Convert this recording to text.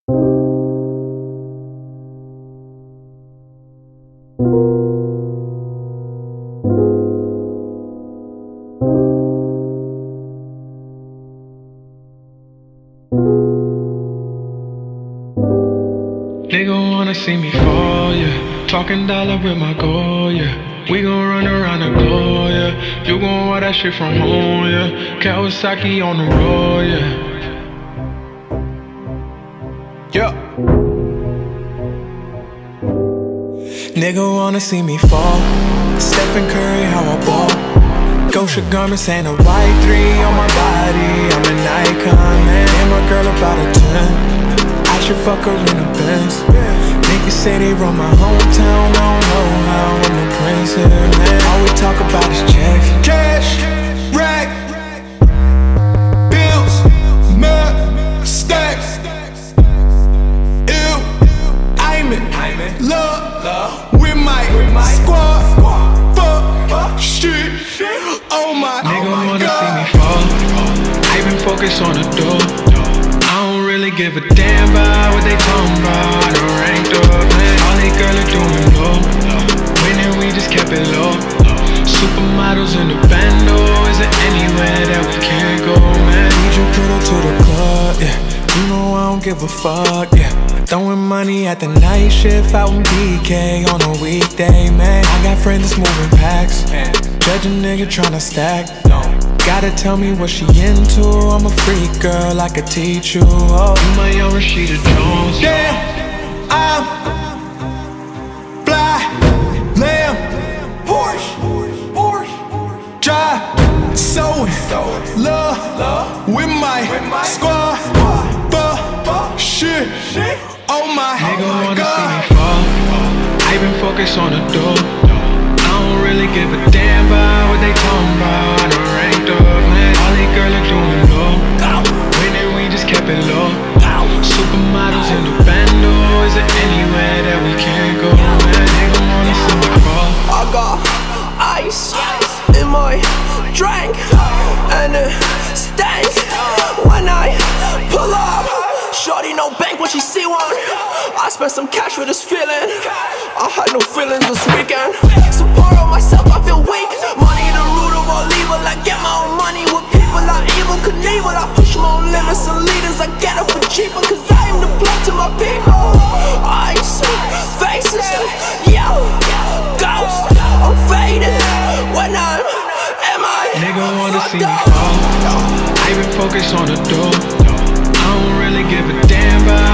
Nigga wanna see me fall, yeah. Talking dollar with my goal, yeah. We gon' run around the globe, yeah. You gon' wear that shit from home, yeah. Kawasaki on the road, yeah. Yeah. Nigga wanna see me fall. Stephen Curry, how I ball. Gosha garments and a white 3 on my body. I'm an icon, man. And my girl about a 10. I should fuck her in the Benz. Niggas say they run my hometown. I don't know how I'm the prince here, man. All we talk about is checks. Cash, rack, bills, mud, stacks. Ew, I'm in love with my squad. Fuck, shit, oh my God. Nigga wanna see me fall. I been focused on the door. I don't really give a damn about what they talking about. I done ranked up, man. All they girls are doing low. Winning, we just kept it low. Supermodels in the bando. Is there anywhere that we can't go, man? Need you put her to the club, yeah. You know I don't give a fuck, yeah. Throwing money at the night shift out in BK on a weekday, man. I got friends that's moving packs. Judge a nigga tryna stack. Gotta tell me what she into. I'm a freak girl, I could teach you. Oh, You my young Rashida Jones. damn, I'm fly, lamb, Porsche, drive, so in love with my squad. Fuck, shit, oh my Nigga wanna God. see me fall. I been focused on the door. I don't really give a damn about what they talking about. I done ranked up, man. All they girls are doing low. Winning, we just kept it low. Supermodels in the bando. Is there anywhere that we can't go, man? Nigga wanna see me fall. I got ice in my drink and it stinks when I pull up. Shorty no bank when she see one. I spent some cash for this feeling. I had no feelings this weekend. Support on myself, I feel weak. Money the root of all evil. I get my own money with people I evil Knievel. I push my own limits and leaders. I get it for cheaper cause I am the plug to my people. Ice, faces, yo, ghost. I'm faded when I'm Nigga wanna see me fall. I been focused on the door. I don't really give a damn about